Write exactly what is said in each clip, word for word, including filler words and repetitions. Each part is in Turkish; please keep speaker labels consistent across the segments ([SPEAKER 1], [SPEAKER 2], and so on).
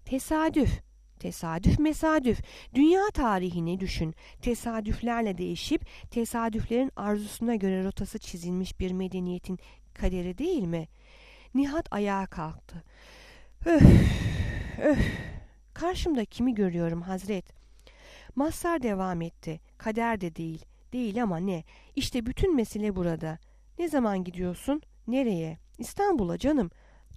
[SPEAKER 1] Tesadüf. Tesadüf mesadüf. Dünya tarihini düşün. Tesadüflerle değişip tesadüflerin arzusuna göre rotası çizilmiş bir medeniyetin kaderi değil mi? Nihat ayağa kalktı. Öf, öf. Karşımda kimi görüyorum Hazret? Mazhar devam etti. Kader de değil. Değil ama ne? İşte bütün mesele burada. Ne zaman gidiyorsun? Nereye? İstanbul'a canım.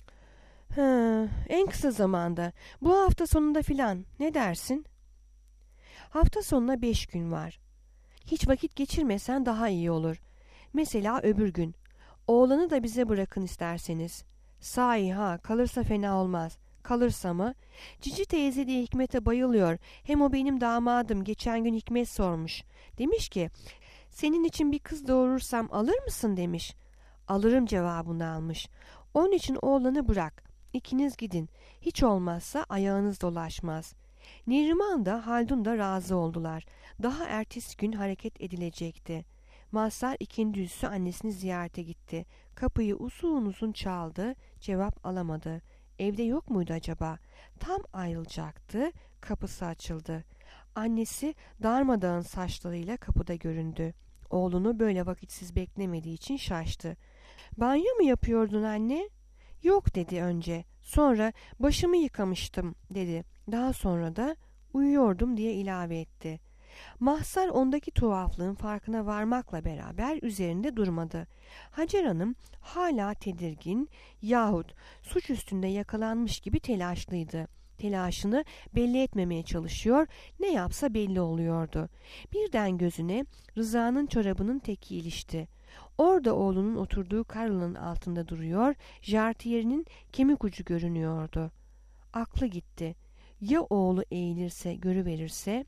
[SPEAKER 1] Hı, en kısa zamanda. Bu hafta sonunda filan. Ne dersin? Hafta sonuna beş gün var. Hiç vakit geçirmesen daha iyi olur. Mesela öbür gün. Oğlanı da bize bırakın isterseniz. Sahi ha, kalırsa fena olmaz. Kalırsa mı? Cici teyze de Hikmet'e bayılıyor. Hem o benim damadım. Geçen gün Hikmet sormuş. Demiş ki, senin için bir kız doğurursam alır mısın demiş. Alırım cevabını almış. Onun için oğlanı bırak. İkiniz gidin. Hiç olmazsa ayağınız dolaşmaz. Neriman da Haldun da razı oldular. Daha ertesi gün hareket edilecekti. Mazhar ikindüzü annesini ziyarete gitti. Kapıyı uzun uzun çaldı. Cevap alamadı. Evde yok muydu acaba? Tam ayrılacaktı. Kapısı açıldı. Annesi darmadağın saçlarıyla kapıda göründü. Oğlunu böyle vakitsiz beklemediği için şaştı. Banyo mu yapıyordun anne? Yok dedi önce. Sonra başımı yıkamıştım dedi. Daha sonra da uyuyordum diye ilave etti. Mazhar ondaki tuhaflığın farkına varmakla beraber üzerinde durmadı. Hacer Hanım hala tedirgin yahut suç üstünde yakalanmış gibi telaşlıydı. Telaşını belli etmemeye çalışıyor, ne yapsa belli oluyordu. Birden gözüne Rıza'nın çorabının teki ilişti. Orada oğlunun oturduğu karlının altında duruyor, jartiyerinin kemik ucu görünüyordu. Aklı gitti. Ya oğlu eğilirse, görüverirse?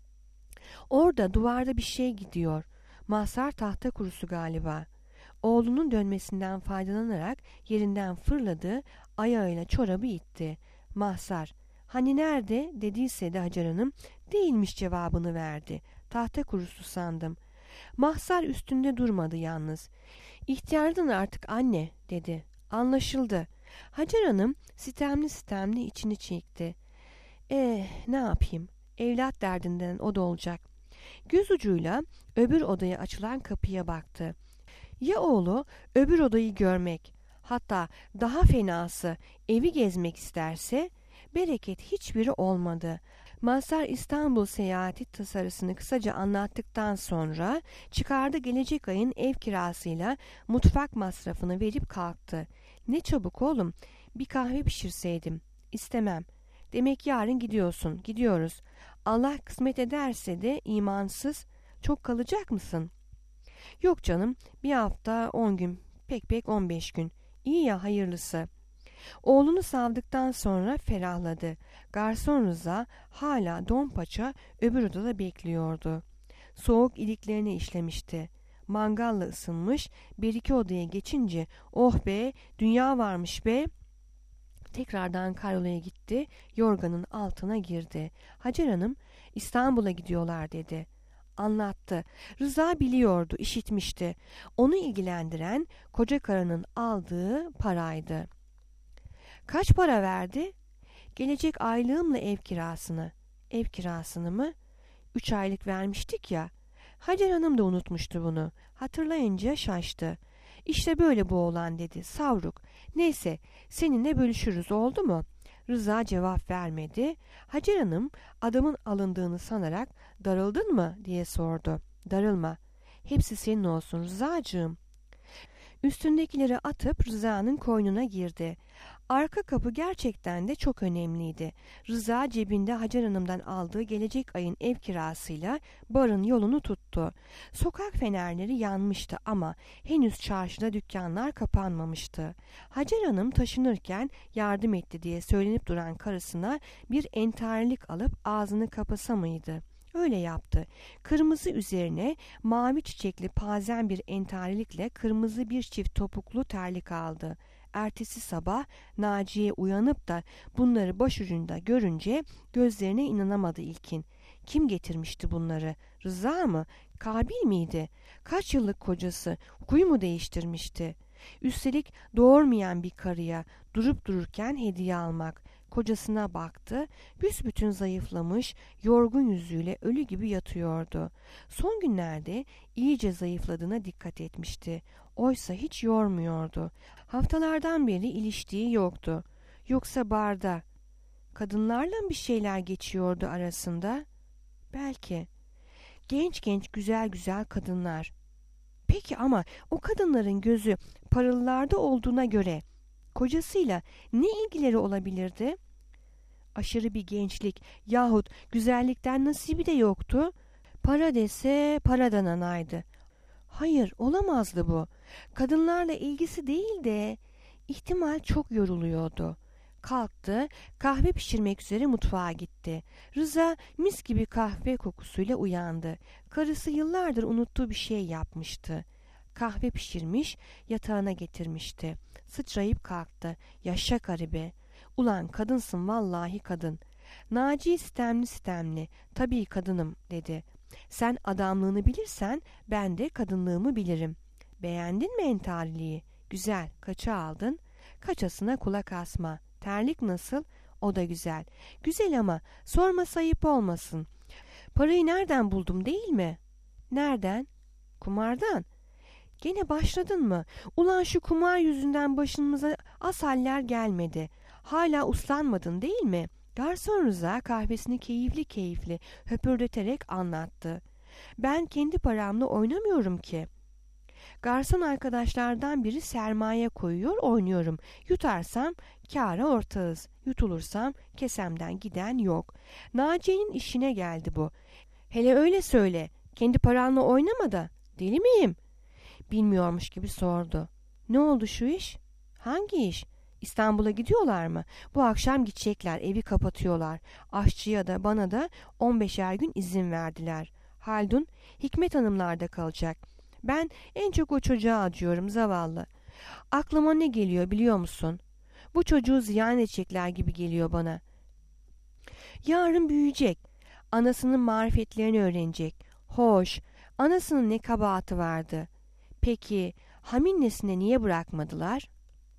[SPEAKER 1] Orada duvarda bir şey gidiyor. Mazhar tahta kurusu galiba. Oğlunun dönmesinden faydalanarak yerinden fırladı, ayağıyla çorabı itti. Mazhar, hani nerede dediyse de Hacer Hanım, değilmiş cevabını verdi. Tahta kurusu sandım. Mazhar üstünde durmadı yalnız. İhtiyardın artık anne dedi. Anlaşıldı. Hacer Hanım sitemli sitemli içini çekti. Eh ne yapayım? Evlat derdinden o da olacak. Göz ucuyla öbür odaya açılan kapıya baktı. Ya oğlu öbür odayı görmek, hatta daha fenası evi gezmek isterse? Bereket hiçbiri olmadı. Mazhar İstanbul seyahati tasarısını kısaca anlattıktan sonra çıkardı gelecek ayın ev kirasıyla mutfak masrafını verip kalktı. Ne çabuk oğlum, bir kahve pişirseydim. İstemem. Demek yarın gidiyorsun. Gidiyoruz. Allah kısmet ederse de imansız. Çok kalacak mısın? Yok canım, bir hafta on gün, pek pek on beş gün. İyi ya, hayırlısı. Oğlunu savdıktan sonra ferahladı. Garson Rıza hala don paça öbür odada bekliyordu. Soğuk iliklerine işlemişti. Mangalla ısınmış, bir iki odaya geçince oh be, dünya varmış be. Tekrardan karyolaya gitti, yorganın altına girdi. Hacer Hanım İstanbul'a gidiyorlar dedi. Anlattı. Rıza biliyordu, işitmişti. Onu ilgilendiren koca karının aldığı paraydı. Kaç para verdi? Gelecek aylığımla ev kirasını. Ev kirasını mı? Üç aylık vermiştik ya. Hacer Hanım da unutmuştu bunu. Hatırlayınca şaştı. İşte böyle bu oğlan dedi. Savruk. Neyse, seninle bölüşürüz, oldu mu? Rıza cevap vermedi. Hacer Hanım adamın alındığını sanarak darıldın mı diye sordu. Darılma. Hepsi senin olsun Rıza'cığım. Üstündekileri atıp Rıza'nın koynuna girdi. Arka kapı gerçekten de çok önemliydi. Rıza cebinde Hacer Hanım'dan aldığı gelecek ayın ev kirasıyla barın yolunu tuttu. Sokak fenerleri yanmıştı ama henüz çarşıda dükkanlar kapanmamıştı. Hacer Hanım taşınırken yardım etti diye söylenip duran karısına bir entarilik alıp ağzını kapasa mıydı? Öyle yaptı. Kırmızı üzerine mavi çiçekli pazen bir entarilikle kırmızı bir çift topuklu terlik aldı. Ertesi sabah Naciye uyanıp da bunları başucunda görünce gözlerine inanamadı ilkin. Kim getirmişti bunları? Rıza mı? Kabil miydi? Kaç yıllık kocası? Huy mu değiştirmişti? Üstelik doğurmayan bir karıya durup dururken hediye almak. Kocasına baktı. Büsbütün zayıflamış, yorgun yüzüyle ölü gibi yatıyordu. Son günlerde iyice zayıfladığına dikkat etmişti. Oysa hiç yormuyordu. Haftalardan beri iliştiği yoktu. Yoksa barda kadınlarla bir şeyler geçiyordu arasında. Belki. Genç genç güzel güzel kadınlar. Peki ama o kadınların gözü paralılarda olduğuna göre kocasıyla ne ilgileri olabilirdi? Aşırı bir gençlik yahut güzellikten nasibi de yoktu. Para dese paradan anaydı. Hayır, olamazdı bu. Kadınlarla ilgisi değil de ihtimal çok yoruluyordu. Kalktı, kahve pişirmek üzere mutfağa gitti. Rıza mis gibi kahve kokusuyla uyandı. Karısı yıllardır unuttuğu bir şey yapmıştı. Kahve pişirmiş, yatağına getirmişti. Sıçrayıp kalktı. Yaşa garibe. Ulan kadınsın vallahi kadın. Naci sitemli sitemli. Tabii kadınım dedi. Sen adamlığını bilirsen ben de kadınlığımı bilirim. Beğendin mi entariliği? Güzel. Kaça aldın? Kaçasına kulak asma. Terlik nasıl? O da güzel. Güzel ama sorma sayıp olmasın. Parayı nereden buldum değil mi? Nereden? Kumardan. Gene başladın mı? Ulan şu kumar yüzünden başımıza az haller gelmedi. Hala uslanmadın değil mi? Garson Rıza kahvesini keyifli keyifli höpürdeterek anlattı. Ben kendi paramla oynamıyorum ki. Garson arkadaşlardan biri sermaye koyuyor, oynuyorum. Yutarsam kâra ortağız. Yutulursam kesemden giden yok. Naciye'nin işine geldi bu. Hele öyle söyle. Kendi paranla oynama da. Deli miyim? Bilmiyormuş gibi sordu. Ne oldu şu iş? Hangi iş? İstanbul'a gidiyorlar mı? Bu akşam gidecekler, evi kapatıyorlar. Aşçıya da bana da on beşer gün izin verdiler. Haldun, Hikmet Hanımlar'da kalacak. Ben en çok o çocuğa acıyorum, zavallı. Aklıma ne geliyor biliyor musun? Bu çocuğu ziyan edecekler gibi geliyor bana. Yarın büyüyecek. Anasının marifetlerini öğrenecek. Hoş, anasının ne kabahati vardı. Peki, haminnesine niye bırakmadılar?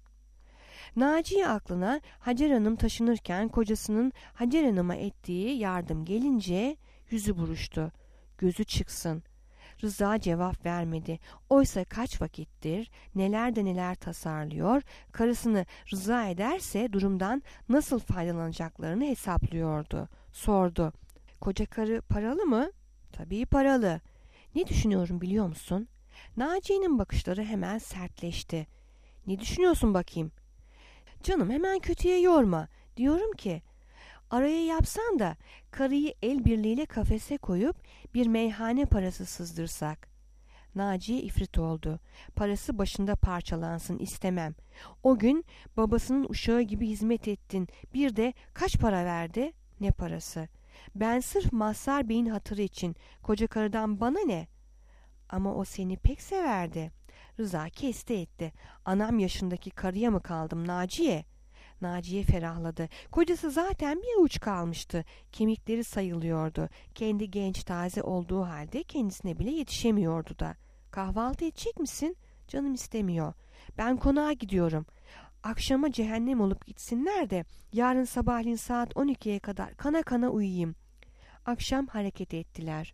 [SPEAKER 1] Naciye aklına Hacer Hanım taşınırken kocasının Hacer Hanım'a ettiği yardım gelince yüzü buruştu. Gözü çıksın. Rıza cevap vermedi. Oysa kaç vakittir neler de neler tasarlıyor, karısını rıza ederse durumdan nasıl faydalanacaklarını hesaplıyordu. Sordu. Koca karı paralı mı? Tabii paralı. Ne düşünüyorum biliyor musun? Naciye'nin bakışları hemen sertleşti. Ne düşünüyorsun bakayım? Canım hemen kötüye yorma. Diyorum ki araya yapsan da karıyı el birliğiyle kafese koyup bir meyhane parası sızdırsak. Naciye ifrit oldu. Parası başında parçalansın istemem. O gün babasının uşağı gibi hizmet ettin. Bir de kaç para verdi? Ne parası? Ben sırf Mazhar Bey'in hatırı için koca karıdan bana ne? Ama o seni pek severdi. Rıza kesti etti. Anam yaşındaki karıya mı kaldım Naciye? Naciye ferahladı. Kocası zaten bir uç kalmıştı. Kemikleri sayılıyordu. Kendi genç taze olduğu halde kendisine bile yetişemiyordu da. Kahvaltı edecek misin? Canım istemiyor. Ben konağa gidiyorum. Akşama cehennem olup gitsinler de yarın sabahleyin saat on ikiye kadar kana kana uyuyayım. Akşam hareket ettiler.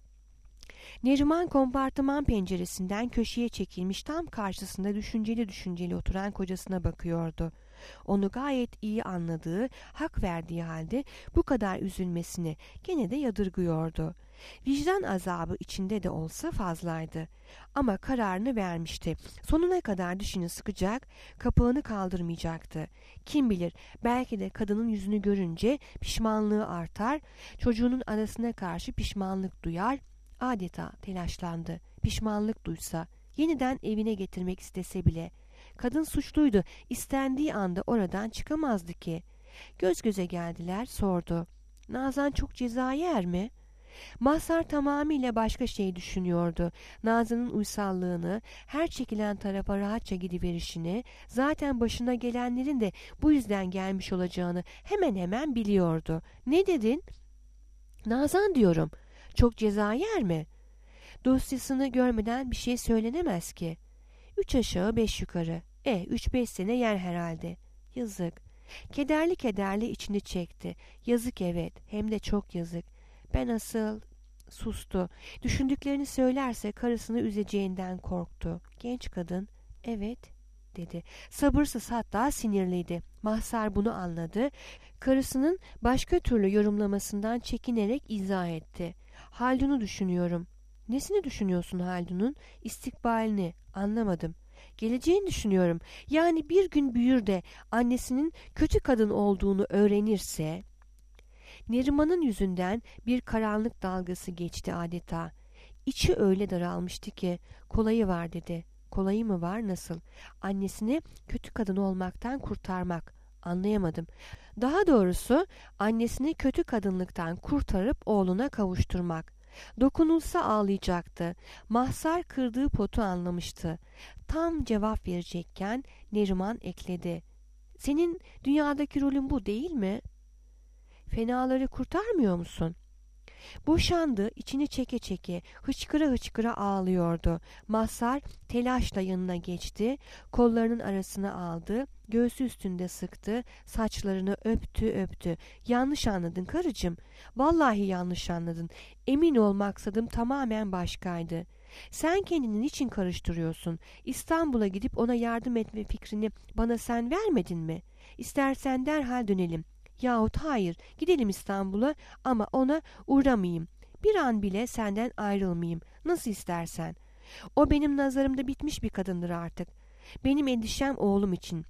[SPEAKER 1] Neriman kompartıman penceresinden köşeye çekilmiş tam karşısında düşünceli düşünceli oturan kocasına bakıyordu. Onu gayet iyi anladığı, hak verdiği halde bu kadar üzülmesini gene de yadırgıyordu. Vicdan azabı içinde de olsa fazlaydı. Ama kararını vermişti. Sonuna kadar dişini sıkacak, kapağını kaldırmayacaktı. Kim bilir belki de kadının yüzünü görünce pişmanlığı artar, çocuğunun anasına karşı pişmanlık duyar, adeta telaşlandı. Pişmanlık duysa, yeniden evine getirmek istese bile. Kadın suçluydu. İstendiği anda oradan çıkamazdı ki. Göz göze geldiler, sordu. Nazan çok ceza yer mi? Mazhar tamamıyla başka şey düşünüyordu. Nazan'ın uysallığını, her çekilen tarafa rahatça gidiverişini, zaten başına gelenlerin de bu yüzden gelmiş olacağını hemen hemen biliyordu. Ne dedin? Nazan diyorum. Çok ceza yer mi? Dosyasını görmeden bir şey söylenemez ki. Üç aşağı beş yukarı. E, üç beş sene yer herhalde. Yazık. Kederli kederli içini çekti. Yazık, evet, hem de çok yazık. Ben asıl... Sustu. Düşündüklerini söylerse karısını üzeceğinden korktu. Genç kadın, evet, dedi. Sabırsız, hatta sinirliydi. Mahsar bunu anladı. Karısının başka türlü yorumlamasından çekinerek izah etti. Haldun'u düşünüyorum. Nesini düşünüyorsun Haldun'un? İstikbalini. Anlamadım. Geleceğini düşünüyorum. Yani bir gün büyür de annesinin kötü kadın olduğunu öğrenirse... Neriman'ın yüzünden bir karanlık dalgası geçti adeta. İçi öyle daralmıştı ki kolayı var dedi. Kolayı mı var, nasıl? Annesini kötü kadın olmaktan kurtarmak. Anlayamadım. Daha doğrusu annesini kötü kadınlıktan kurtarıp oğluna kavuşturmak. Dokunulsa ağlayacaktı. Mahsar kırdığı potu anlamıştı. Tam cevap verecekken Neriman ekledi. Senin dünyadaki rolün bu değil mi? Fenaları kurtarmıyor musun? Boşandı, içini çeke çeke, hıçkıra hıçkıra ağlıyordu. Mazhar telaşla yanına geçti, kollarının arasına aldı, göğsü üstünde sıktı, saçlarını öptü öptü. Yanlış anladın karıcığım, vallahi yanlış anladın. Emin ol maksadım tamamen başkaydı. Sen kendini niçin karıştırıyorsun? İstanbul'a gidip ona yardım etme fikrini bana sen vermedin mi? İstersen derhal dönelim. Yahut hayır, gidelim İstanbul'a ama ona uğramayayım. Bir an bile senden ayrılmayayım. Nasıl istersen. O benim nazarımda bitmiş bir kadındır artık. Benim endişem oğlum için.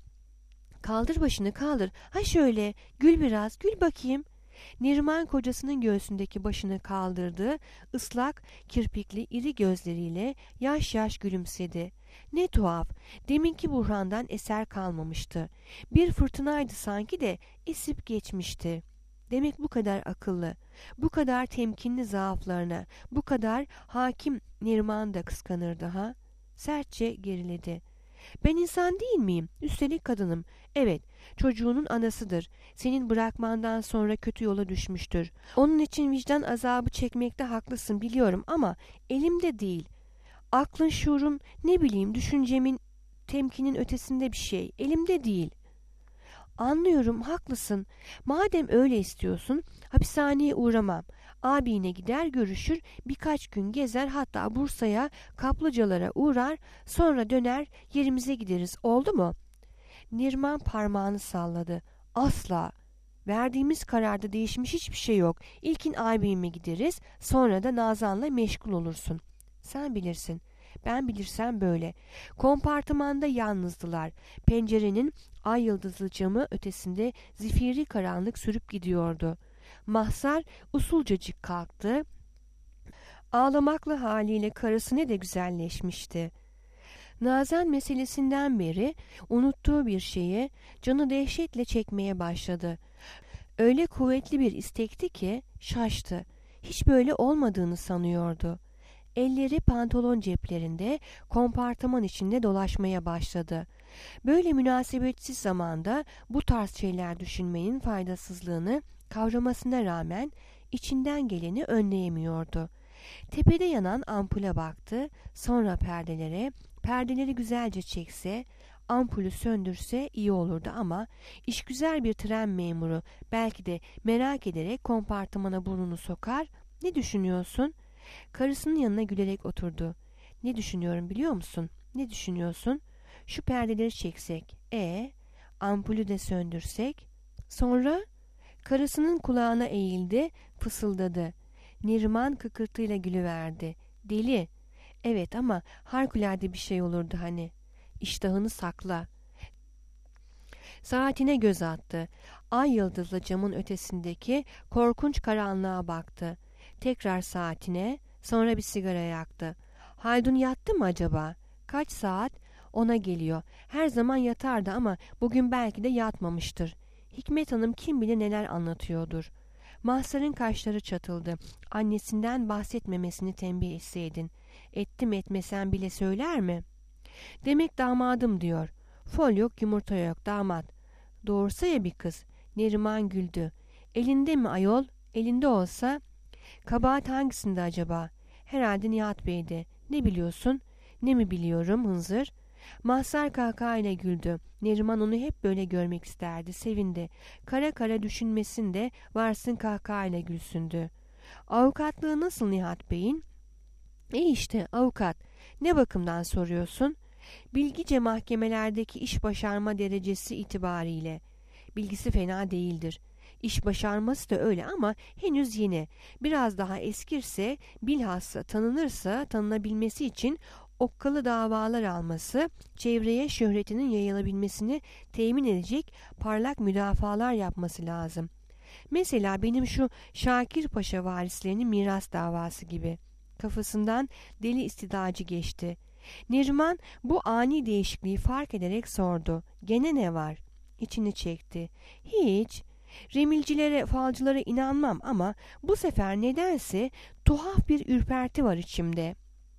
[SPEAKER 1] Kaldır başını, kaldır. Ha şöyle, gül biraz, gül bakayım. Neriman kocasının göğsündeki başını kaldırdı. Islak, kirpikli, iri gözleriyle yaş yaş gülümsedi. Ne tuhaf, deminki buhrandan eser kalmamıştı. Bir fırtınaydı sanki de esip geçmişti. Demek bu kadar akıllı, bu kadar temkinli zaaflarına, bu kadar hakim. Neriman da kıskanırdı ha? Sertçe geriledi. Ben insan değil miyim? Üstelik kadınım. Evet, çocuğunun anasıdır. Senin bırakmandan sonra kötü yola düşmüştür. Onun için vicdan azabı çekmekte haklısın biliyorum ama elimde değil. Aklın, şuurun, ne bileyim düşüncemin, temkinin ötesinde bir şey. Elimde değil. Anlıyorum, haklısın. Madem öyle istiyorsun, hapishaneye uğramam. Abine gider görüşür, birkaç gün gezer, hatta Bursa'ya, kaplıcalara uğrar, sonra döner yerimize gideriz, oldu mu? Neriman parmağını salladı. Asla. Verdiğimiz kararda değişmiş hiçbir şey yok. İlkin abime gideriz, sonra da Nazan'la meşgul olursun. Sen bilirsin. Ben bilirsem böyle. Kompartımanda yalnızdılar. Pencerenin ay yıldızlı camı ötesinde zifiri karanlık sürüp gidiyordu. Mahsar usulcacık kalktı. Ağlamaklı haliyle karısı ne de güzelleşmişti. Nazan meselesinden beri unuttuğu bir şeye canı dehşetle çekmeye başladı. Öyle kuvvetli bir istekti ki şaştı. Hiç böyle olmadığını sanıyordu. Elleri pantolon ceplerinde, kompartıman içinde dolaşmaya başladı. Böyle münasebetsiz zamanda bu tarz şeyler düşünmenin faydasızlığını kavramasına rağmen içinden geleni önleyemiyordu. Tepede yanan ampule baktı, sonra perdelere, perdeleri güzelce çekse, ampulü söndürse iyi olurdu ama işgüzar bir tren memuru belki de merak ederek kompartımana burnunu sokar. Ne düşünüyorsun? Karısının yanına gülerek oturdu. Ne düşünüyorum biliyor musun? Ne düşünüyorsun? Şu perdeleri çeksek, e, ampulü de söndürsek, sonra karısının kulağına eğildi, fısıldadı. Neriman kıkırtıyla gülüverdi. Deli. Evet ama harikulade bir şey olurdu hani. İştahını sakla. Saatine göz attı. Ay yıldızlı camın ötesindeki korkunç karanlığa baktı. Tekrar saatine, sonra bir sigara yaktı. Haldun yattı mı acaba? Kaç saat? Ona geliyor. Her zaman yatardı ama bugün belki de yatmamıştır. Hikmet Hanım kim bilir neler anlatıyordur. Mahsar'ın kaşları çatıldı. Annesinden bahsetmemesini tembih etseydin. Ettim etmesen bile söyler mi? Demek damadım diyor. Fol yok yumurta yok damat. Doğursa ya bir kız. Neriman güldü. Elinde mi ayol? Elinde olsa... Kabahat hangisinde acaba? Herhalde Nihat Bey'de. Ne biliyorsun? Ne mi biliyorum Hınzır? Mazhar kahkahayla güldü. Neriman onu hep böyle görmek isterdi, sevindi. Kara kara düşünmesin de varsın kahkahayla gülsündü. Avukatlığı nasıl Nihat Bey'in? E işte avukat. Ne bakımdan soruyorsun? Bilgice mahkemelerdeki iş başarma derecesi itibariyle. Bilgisi fena değildir. İş başarması da öyle ama henüz yeni. Biraz daha eskirse, bilhassa tanınırsa tanınabilmesi için okkalı davalar alması, çevreye şöhretinin yayılabilmesini temin edecek parlak müdafalar yapması lazım. Mesela benim şu Şakir Paşa varislerinin miras davası gibi. Kafasından deli istidacı geçti. Neriman bu ani değişikliği fark ederek sordu. Gene ne var? İçini çekti. Hiç. Remilcilere, falcılara inanmam ama bu sefer nedense tuhaf bir ürperti var içimde.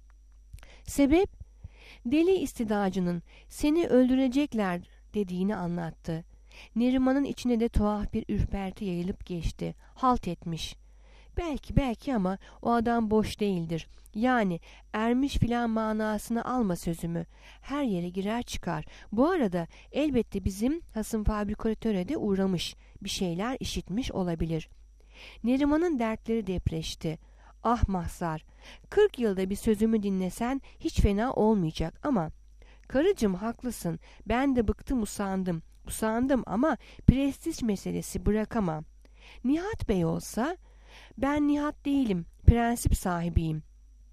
[SPEAKER 1] Sebep? Deli istidacının seni öldürecekler dediğini anlattı. Neriman'ın içine de tuhaf bir ürperti yayılıp geçti. Halt etmiş. Belki belki ama o adam boş değildir. Yani ermiş filan manasını alma sözümü. Her yere girer çıkar. Bu arada elbette bizim hasım fabrikatöre de uğramış. Bir şeyler işitmiş olabilir. Neriman'ın dertleri depreşti. Ah Mazhar, kırk yılda bir sözümü dinlesen hiç fena olmayacak ama... Karıcığım haklısın, ben de bıktım usandım. Usandım ama prestij meselesi bırakamam. Nihat Bey olsa... Ben Nihat değilim, prensip sahibiyim.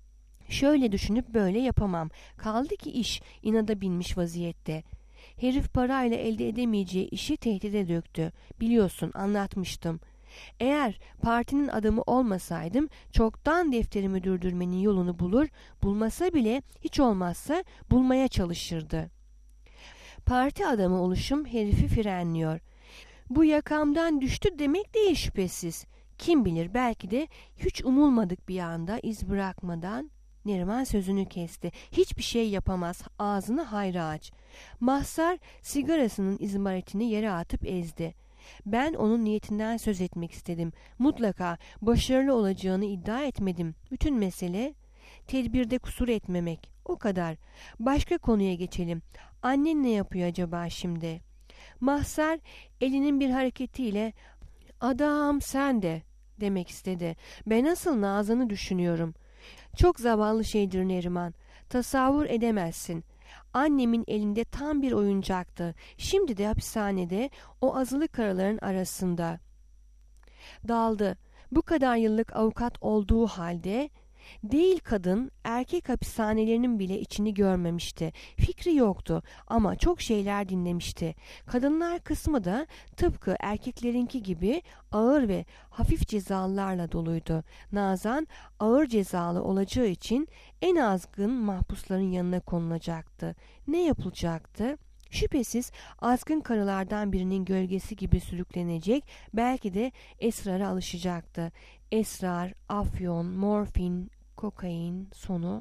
[SPEAKER 1] Şöyle düşünüp böyle yapamam. Kaldı ki iş inada binmiş vaziyette. Herif parayla elde edemeyeceği işi tehdide döktü. Biliyorsun, anlatmıştım. Eğer partinin adamı olmasaydım çoktan defterimi dürdürmenin yolunu bulur, bulmasa bile hiç olmazsa bulmaya çalışırdı. Parti adamı oluşum herifi frenliyor. Bu yakamdan düştü demek değil şüphesiz. Kim bilir, belki de hiç umulmadık bir anda iz bırakmadan... Neriman sözünü kesti. Hiçbir şey yapamaz. Ağzını hayra aç. Mazhar sigarasının izmaritini yere atıp ezdi. Ben onun niyetinden söz etmek istedim. Mutlaka başarılı olacağını iddia etmedim. Bütün mesele tedbirde kusur etmemek. O kadar. Başka konuya geçelim. Annen ne yapıyor acaba şimdi? Mazhar elinin bir hareketiyle "Adam sen de" demek istedi. Ben asıl Nazan'ı düşünüyorum. Çok zavallı şeydir Neriman. Tasavvur edemezsin. Annemin elinde tam bir oyuncaktı. Şimdi de hapishanede, o azılı karaların arasında. Daldı. Bu kadar yıllık avukat olduğu halde... Değil kadın, erkek hapishanelerinin bile içini görmemişti. Fikri yoktu ama çok şeyler dinlemişti. Kadınlar kısmı da tıpkı erkeklerinki gibi ağır ve hafif cezalarla doluydu. Nazan ağır cezalı olacağı için en azgın mahpusların yanına konulacaktı. Ne yapılacaktı? Şüphesiz azgın karılardan birinin gölgesi gibi sürüklenecek, belki de esrara alışacaktı. Esrar, afyon, morfin, kokain, sonu...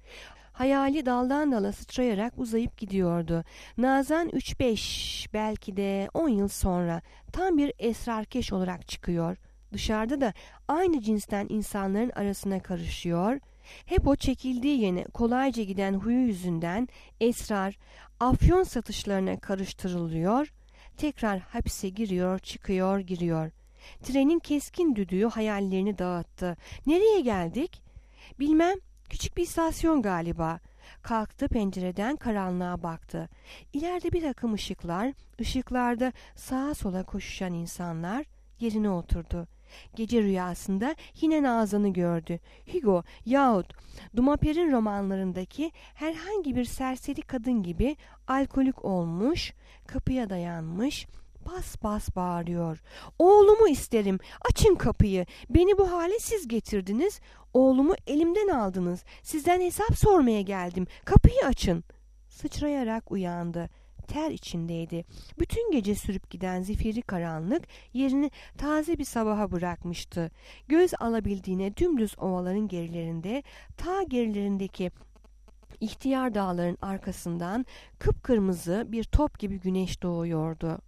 [SPEAKER 1] Hayali daldan dala sıçrayarak uzayıp gidiyordu. Nazan üç beş, belki de on yıl sonra tam bir esrarkeş olarak çıkıyor. Dışarıda da aynı cinsten insanların arasına karışıyor. Hep o çekildiği yene kolayca giden huyu yüzünden esrar, afyon satışlarına karıştırılıyor. Tekrar hapise giriyor, çıkıyor, giriyor. Trenin keskin düdüğü hayallerini dağıttı. Nereye geldik? Bilmem, küçük bir istasyon galiba. Kalktı, pencereden karanlığa baktı. İleride bir takım ışıklar, ışıklarda sağa sola koşuşan insanlar. Yerine oturdu. Gece rüyasında yine Nazan'ı gördü. Hugo yahut Dumaper'in romanlarındaki herhangi bir serseri kadın gibi alkolik olmuş, kapıya dayanmış, bas bas bağırıyor. Oğlumu isterim, açın kapıyı, beni bu hale siz getirdiniz, oğlumu elimden aldınız, sizden hesap sormaya geldim, kapıyı açın. Sıçrayarak uyandı. Ter içindeydi. Bütün gece sürüp giden zifiri karanlık yerini taze bir sabaha bırakmıştı. Göz alabildiğine dümdüz ovaların gerilerinde, ta gerilerindeki ihtiyar dağların arkasından kıpkırmızı bir top gibi güneş doğuyordu.